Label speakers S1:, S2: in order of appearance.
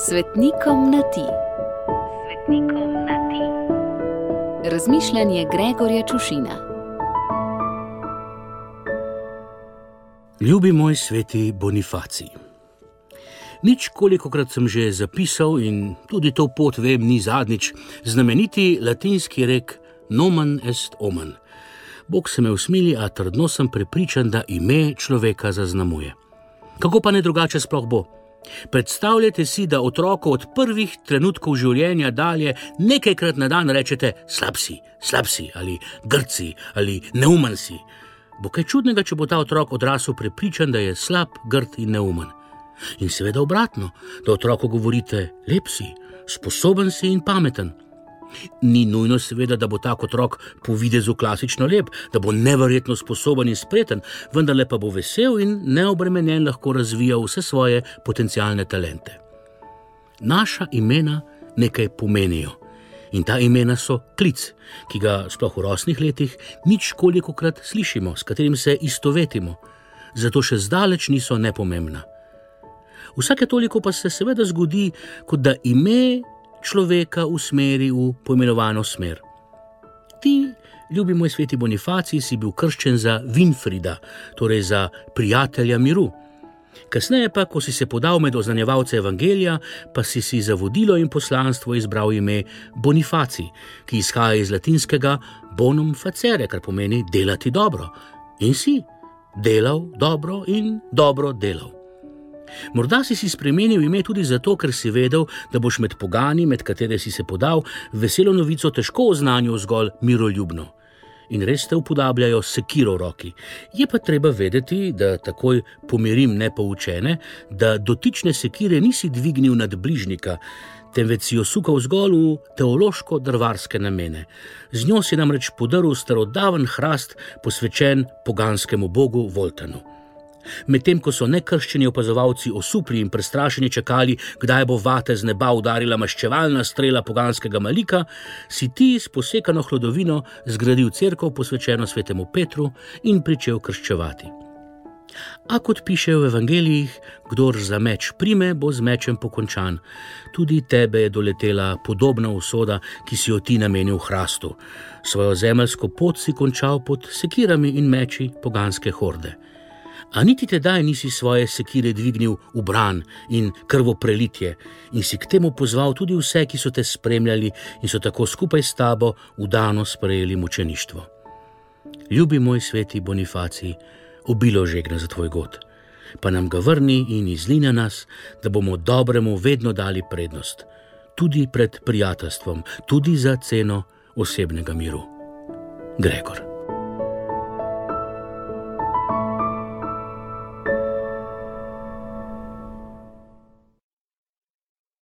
S1: Svetnikom na ti. Svetnikom na ti. Razmišljanje Gregorja Čušina.
S2: Ljubi moj sveti Bonifacij. Nič kolikokrat sem že zapisal in tudi to pot vem ni zadnjič, znameniti latinski rek nomen est omen. Bog se me usmili, a trdno sem prepričan, da ime človeka zaznamuje. Kako pa ne drugače sploh bo? Predstavljajte si, da otroku od prvih trenutkov življenja dalje nekajkrat na dan rečete slab si ali grd si ali neumen si. Bo kaj čudnega, če bo ta otrok odrasel prepričan, da je slab, grd in neumen. In seveda obratno, da otroku govorite lep si, sposoben si in pameten. Ni nujno seveda, da bo tak otrok po videzu klasično lep, da bo neverjetno sposoben in spreten, vendarle pa bo vesel in neobremenjen lahko razvijal vse svoje potencialne talente. Naša imena nekaj pomenijo. In ta imena so klic, ki ga sploh v rosnih letih nič kolikokrat slišimo, s katerim se istovetimo, zato še zdaleč niso nepomembna. Vsake toliko pa se seveda zgodi, kot da ime človeka usmeri v poimenovano smer. Ti, ljubi moj sveti Bonifacij, si bil krščen za Winfrida, torej za prijatelja miru. Kasneje pa, ko si se podal med oznanjevalce evangelija, pa si za vodilo in poslanstvo izbral ime Bonifacij, ki izhaja iz latinskega bonum facere, kar pomeni delati dobro. In si delal dobro in dobro delal. Morda si spremenil ime tudi zato, ker si vedel, da boš med pogani, med katere si se podal, veselo novico težko oznanil zgolj miroljubno. In res te upodabljajo sekiro v roki. Je pa treba vedeti, da takoj pomirim nepoučene, da dotične sekire nisi dvignil nad bližnika, temveč si jo sukal zgolj v teološko-drvarske namene. Z njo si namreč podrl starodaven hrast, posvečen poganskemu bogu Voltanu. Medtem ko so nekrščeni opazovalci osupli in prestrašeni čakali, kdaj bo vate z neba udarila maščevalna strela poganskega malika, si ti s posekano hlodovino zgradil cerkev posvečeno svetemu Petru in pričel krščevati. A kot pišejo v evangelijih, kdor za meč prime, bo z mečem pokončan. Tudi tebe je doletela podobna usoda, ki si jo ti namenil hrastu. Svojo zemeljsko pot si končal pod sekirami in meči poganske horde. A niti tedaj nisi svoje sekire dvignil v bran in krvoprelitje in si k temu pozval tudi vse, ki so te spremljali in so tako skupaj s tabo vdano sprejeli mučeništvo. Ljubi moj sveti Bonifacij, obilo žegna za tvoj god, pa nam ga vrni in izli na nas, da bomo dobremu vedno dali prednost, tudi pred prijateljstvom, tudi za ceno osebnega miru. Gregor.